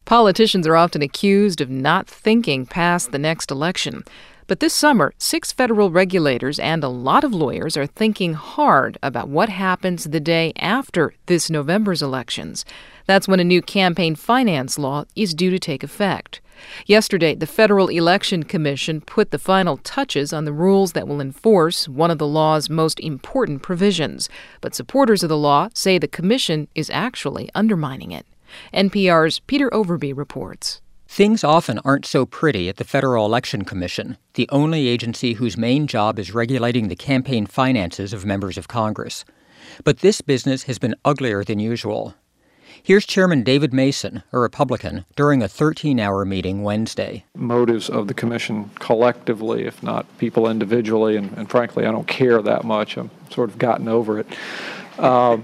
Politicians are often accused of not thinking past the next election. But this summer, 6 federal regulators and a lot of lawyers are thinking hard about what happens the day after this November's elections. That's when a new campaign finance law is due to take effect. Yesterday, the Federal Election Commission put the final touches on the rules that will enforce one of the law's most important provisions. But supporters of the law say the commission is actually undermining it. NPR's Peter Overby reports. Things often aren't so pretty at the Federal Election Commission, the only agency whose main job is regulating the campaign finances of members of Congress. But this business has been uglier than usual. Here's Chairman David Mason, a Republican, during a 13-hour meeting Wednesday. Motives of the commission collectively, if not people individually, and frankly, I don't care that much. I've sort of gotten over it. Are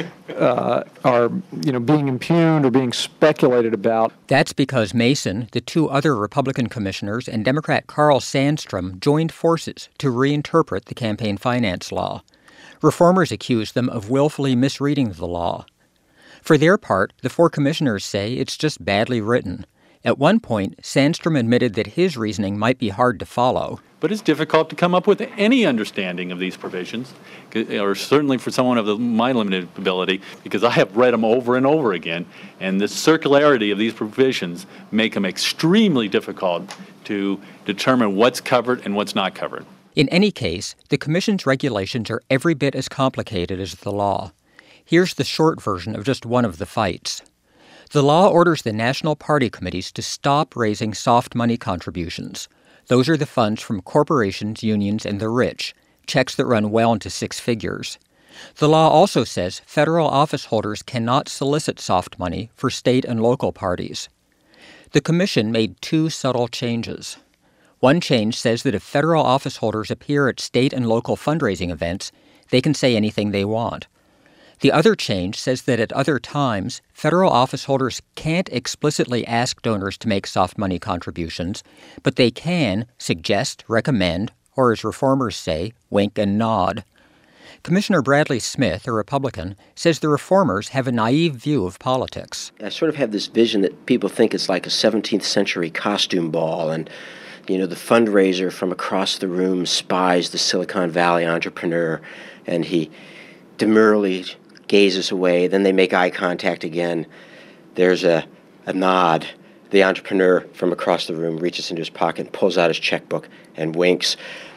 being impugned or being speculated about. That's because Mason, the 2 other Republican commissioners, and Democrat Carl Sandstrom joined forces to reinterpret the campaign finance law. Reformers accuse them of willfully misreading the law. For their part, the 4 commissioners say it's just badly written. At one point, Sandstrom admitted that his reasoning might be hard to follow. But it's difficult to come up with any understanding of these provisions, or certainly for someone of my limited ability, because I have read them over and over again, and the circularity of these provisions make them extremely difficult to determine what's covered and what's not covered. In any case, the Commission's regulations are every bit as complicated as the law. Here's the short version of just one of the fights. The law orders the national party committees to stop raising soft money contributions. Those are the funds from corporations, unions, and the rich, checks that run well into 6 figures. The law also says federal office holders cannot solicit soft money for state and local parties. The commission made 2 subtle changes. One change says that if federal office holders appear at state and local fundraising events, they can say anything they want. The other change says that at other times, federal office holders can't explicitly ask donors to make soft money contributions, but they can suggest, recommend, or as reformers say, wink and nod. Commissioner Bradley Smith, a Republican, says the reformers have a naive view of politics. I sort of have this vision that people think it's like a 17th century costume ball, and the fundraiser from across the room spies the Silicon Valley entrepreneur, and he demurely gazes away. Then they make eye contact again. There's a nod. The entrepreneur from across the room reaches into his pocket, pulls out his checkbook, and winks.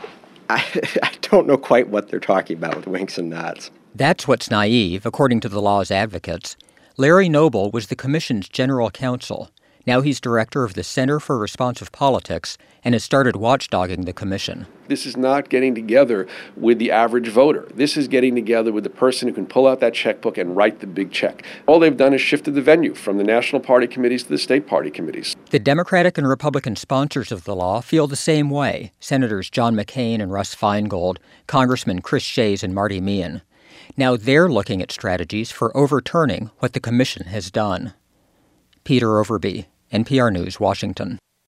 I don't know quite what they're talking about with winks and nods. That's what's naive, according to the law's advocates. Larry Noble was the commission's general counsel. Now he's director of the Center for Responsive Politics and has started watchdogging the commission. This is not getting together with the average voter. This is getting together with the person who can pull out that checkbook and write the big check. All they've done is shifted the venue from the national party committees to the state party committees. The Democratic and Republican sponsors of the law feel the same way. Senators John McCain and Russ Feingold, Congressman Chris Shays and Marty Meehan. Now they're looking at strategies for overturning what the commission has done. Peter Overby, NPR News, Washington.